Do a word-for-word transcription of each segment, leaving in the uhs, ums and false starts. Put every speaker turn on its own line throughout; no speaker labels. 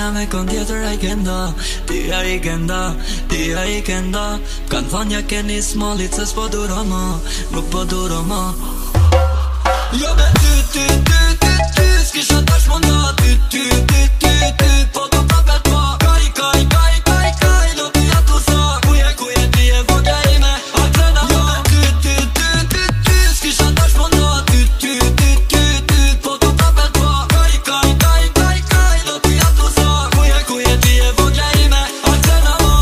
mia me kon tjetër ai kenda. Ti ai kenda, ti ai kenda. Kan thonë ja keni smallit se s'po duro ma, nuk po duro ma. Jo me ty, ty, ty, ty, ty, s'kisha tash munda. Ty, ty, ty, ty, ty, po do prapet ma. Kaj, kaj, kaj, kaj, kaj, do t'ja tu sa. Kuje, kuje, ti e vogja ime, a krena ma. Jo me ty, ty, ty, ty, ty, s'kisha tash munda. Ty, ty, ty, ty, ty, po do prapet ma. Kaj, kaj, kaj, kaj, kaj, do t'ja tu sa. Kuje, kuje, ti e vogja ime, a krena ma.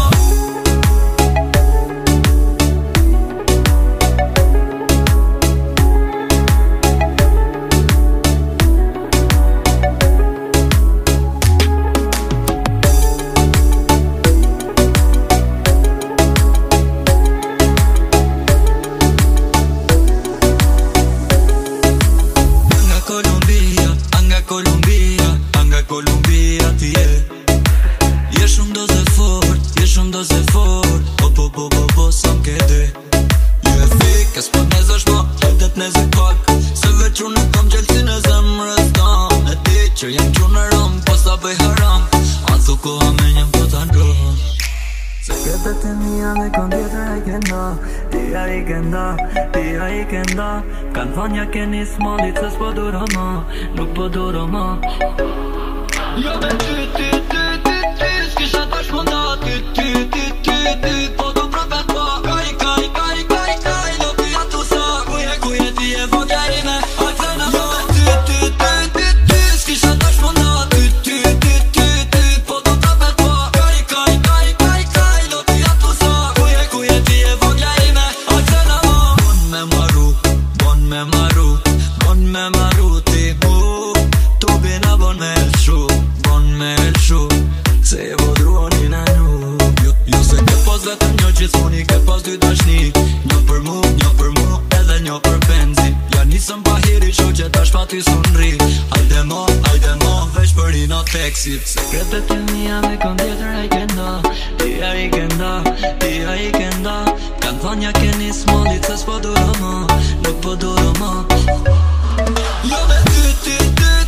Columbia, anga Columbia ti je. Je shumë doze fort, je shumë doze fort. Po po po po po sa m'kede. Je e fik, e s'po nezesh ma, qëtet neze pak. Se veç unë nuk kam gjelësin e zemrës kam. E ti që jem qunë në ram, po sa bëj haram. A thu koha me njëm po ta ndrohë. Sekretet e mia me kon tjetër ai kenda. Ti ai kenda, ti ai kenda. Kan thonë ja keni smallit se s'po duro ma, nuk po duro ma. Jo me ty, ty, ty, ty, ty, s'kisha tash munda. Ty, ty, ty, ty, ty, po do prapet ma. Kaj, kaj, kaj, kaj, kaj, do t'ja tu sa. Kuje, kuje, ti e vogja ime, a krena ma. Jo me ty, ty, ty, ty, ty, s'kisha tash munda. Ty, ty, ty, ty, ty, po do prapet ma. Kaj, kaj, kaj, kaj, kaj, do t'ja tu sa. Kuje, kuje, ti e vogja ime, a krena ma. Bon me maru, bon me maru, bon me maru ti mu. Tu bina bon me elshu, bon me elshu. Se e vodruoni na nu. Jo, jo se ke pas vetëm një gjithmoni, ke pas dy dashni. Një për mu, një për mu, edhe një për benzi. Ja nisëm pa hiri, sho që tash pa ty sunri. Hajde mo, hajde mo, veç për i not teksit. Sekretet e mia me kon tjetër ai kenda. Ti ai kenda, ti ai kenda. Kan thonë ja keni smallit se s'po duro ma, nuk po duro ma. Jo me ty, ty, ty,